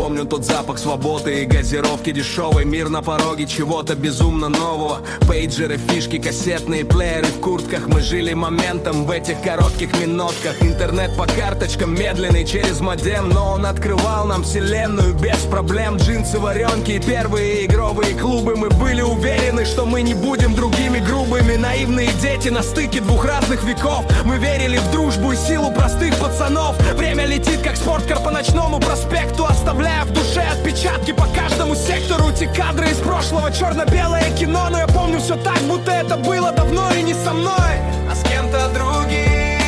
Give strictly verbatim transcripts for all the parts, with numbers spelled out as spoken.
помню тот запах свободы и газировки дешевой. Мир на пороге чего-то безумно нового. Пейджеры, фишки, кассетные плееры в куртках. Мы жили моментом в этих коротких минутках. Интернет по карточкам медленный через модем, но он открывал нам вселенную без проблем. Джинсы, варенки и первые игровые клубы. Мы были уверены, что мы не будем другими грубыми. Наивные дети на стыке двух разных веков. Мы верили в дружбу и силу простых пацанов. Время летит как спорткар по ночному проспекту, оставляя в душе отпечатки по каждому сектору. Те кадры из прошлого, черно-белое кино. Но я помню все так, будто это было давно и не со мной, а с кем-то другим.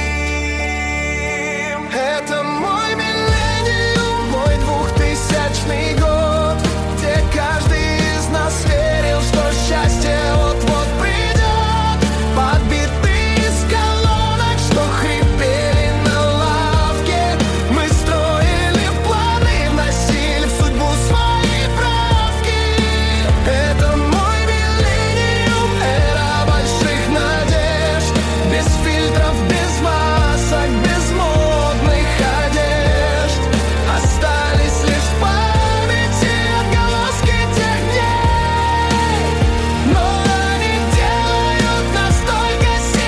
Это мой миллениум, мой двухтысячный год, где каждый из нас верил, что счастье вот-вот придет. Подбитые из колонок, что хрипели на лавке, мы строили планы, вносили в судьбу свои правки. Это мой миллениум, эра больших надежд, без фильтров, без масок, без модных одежд. Остались лишь в памяти отголоски тех дней, но они делают нас только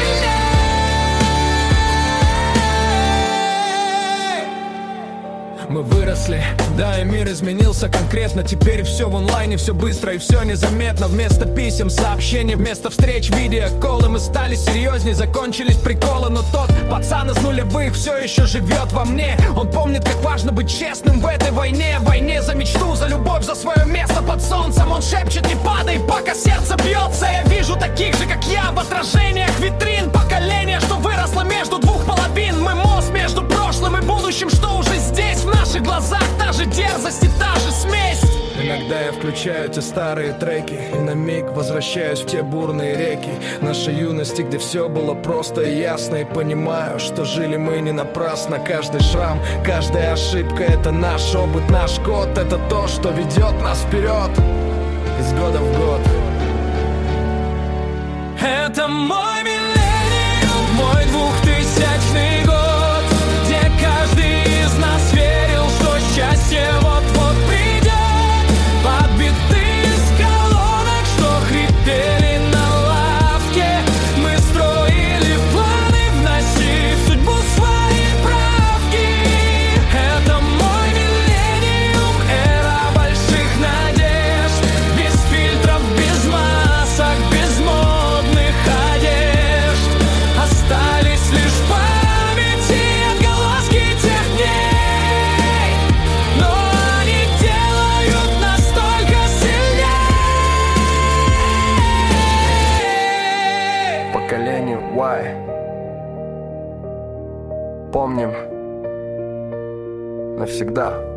сильней. Мы выросли, да, и мир изменился конкретно. Теперь все в онлайне, все быстро и все незаметно. Вместо писем сообщений, вместо встреч видеоколы. Мы стали серьезней, закончились приколы. Но тот пацан из нулевых все еще живет во мне. Он помнит, как важно быть честным в этой войне. В войне за мечту, за любовь, за свое место под солнцем. Он шепчет: не падай, пока сердце бьется. Я вижу таких же, как я, в отражениях витрин. Поколение, что выросло между двух половин. Мы мост между прошлым и будущим, что уже здесь. В наших глазах та же дерзость и та же смесь. Иногда я включаю те старые треки и на миг возвращаюсь в те бурные реки нашей юности, где все было просто и ясно. И понимаю, что жили мы не напрасно. Каждый шрам, каждая ошибка — это наш опыт, наш код. Это то, что ведет нас вперед из года в год. Это мой миллениум, мой двухтысячный год, где каждый из нас верил, что счастье вот-вот придет. Подбитые из колонок, что хрипели на лавке, мы строили планы, вносили в судьбу свои правки. Это мой миллениум, эра больших надежд, без фильтров, без масок, без модных одежд. Остались лишь в памяти отголоски тех дней, но они делают нас только сильней. Поколение Y. Помним навсегда.